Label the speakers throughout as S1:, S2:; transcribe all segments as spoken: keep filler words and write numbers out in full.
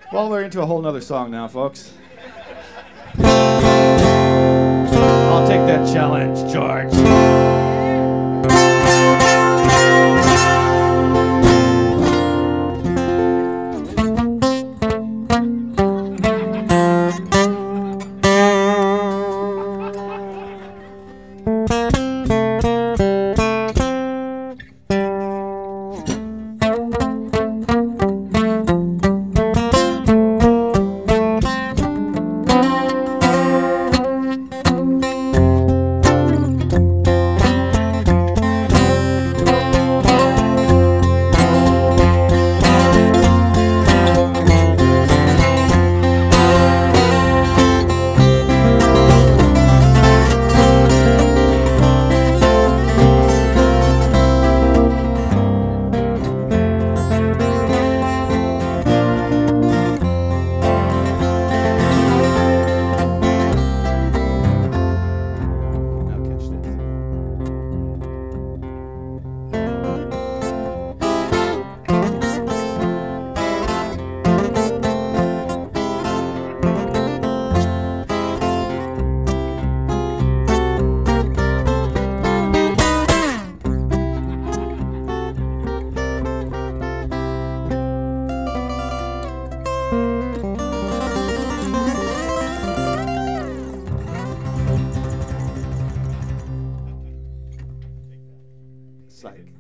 S1: Well, we're into a whole nother song now, folks. I'll take that challenge, George. Psych.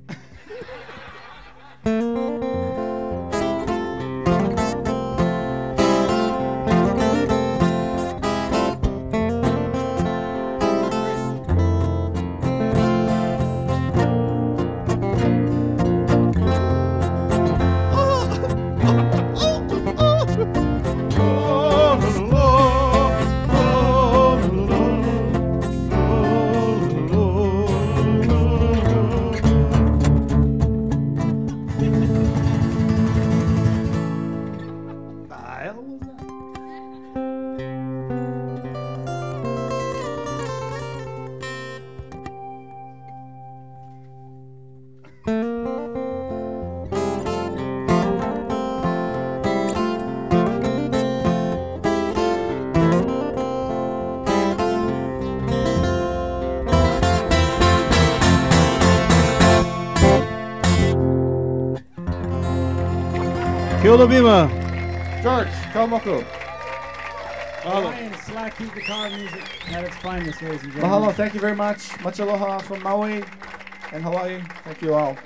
S2: Kia ora bima.
S1: George, Kaumoku.
S3: Hawaiian slack beat guitar music at its finest, ladies and gentlemen.
S1: Mahalo, thank you very much. Much aloha from Maui and Hawaii. Thank you all.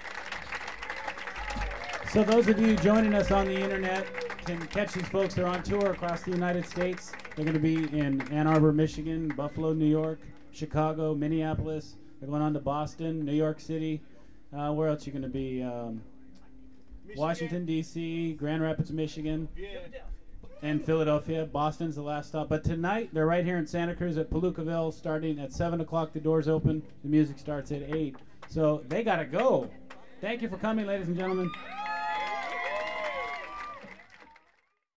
S3: So those of you joining us on the internet can catch these folks. They're on tour across the United States. They're going to be in Ann Arbor, Michigan, Buffalo, New York, Chicago, Minneapolis. They're going on to Boston, New York City. Uh, where else are you going to be? Um, Washington, D C, Grand Rapids, Michigan, and Philadelphia. Boston's the last stop. But tonight, they're right here in Santa Cruz at Palookaville, starting at seven o'clock. The doors open. The music starts at eight. So they got to go. Thank you for coming, ladies and gentlemen.